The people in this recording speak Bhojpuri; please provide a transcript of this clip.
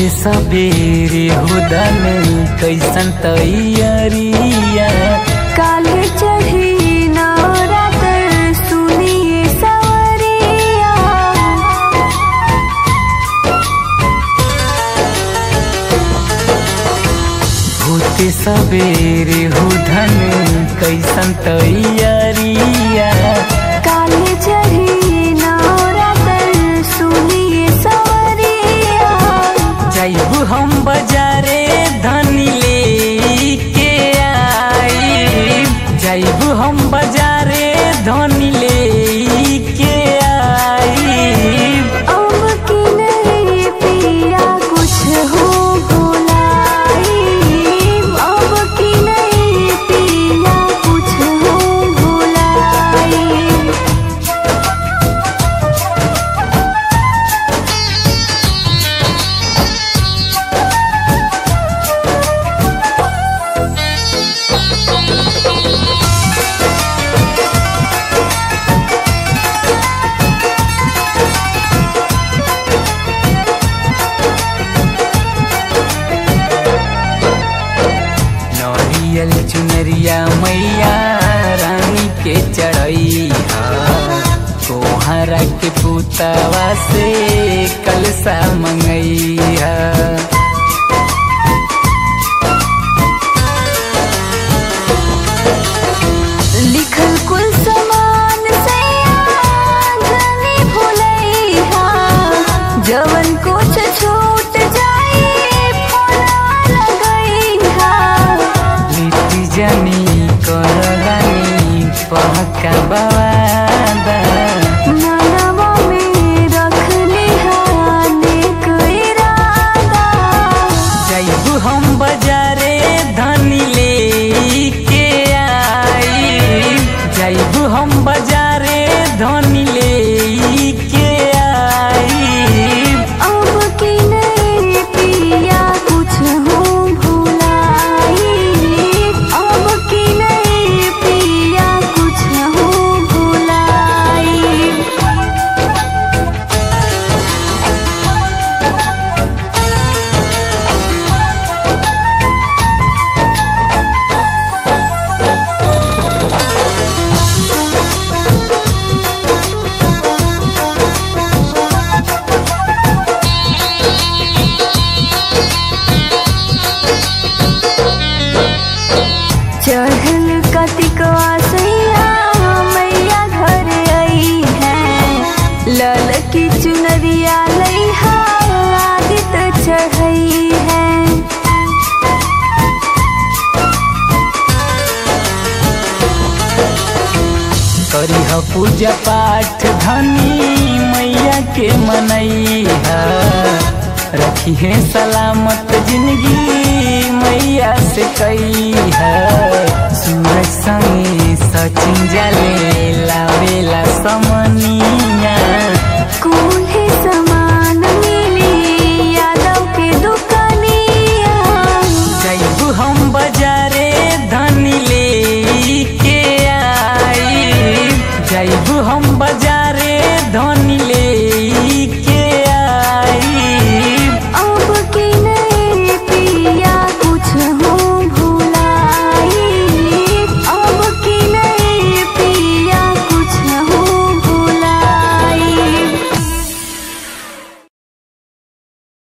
होते सबेरे हुदन कैसन तैयारिया काले चढ़ी नवरात्र सुनिए सवरिया। होते सबेरे हुदन कैसन तैयारिया काले चढ़ी नवरात्र सुनिए सवरिया। जाइबू हम बाजारे धनी ले के आई, जाइबू हम बाजारे धनी ले के आई। अब की नहीं पिया कुछ हो भुलाई, अब की नहीं पिया कुछ हो भुलाई। नरियल चुनरिया मैया रानी के चढ़ैया कोहरा के पुतवा से कलसा मंगैया। लिखल कुल समान से जानी भुलैया, जवन कुछ छूट जाए फोनवा लगैया। लीटी जनी करलानी पहका बवादा मनवा में रखली हाने कोई इरादा। जाइबू हम बाजारे धनी ले के आई, जाइबू हम बाजारे धनी ले के आई। अब की नहीं पिया कुछ हो भुलाई, अब की नहीं पिया कुछ हो भुलाई। चढ़ल कतिकवा सैया मैया घर आई है, लल की चुनरिया लैहा आदित चढ़ई है। करिह पूजा पाठ धनी मैया के मनैहा रखी है सलामत जिंदगी मैया से कईहा।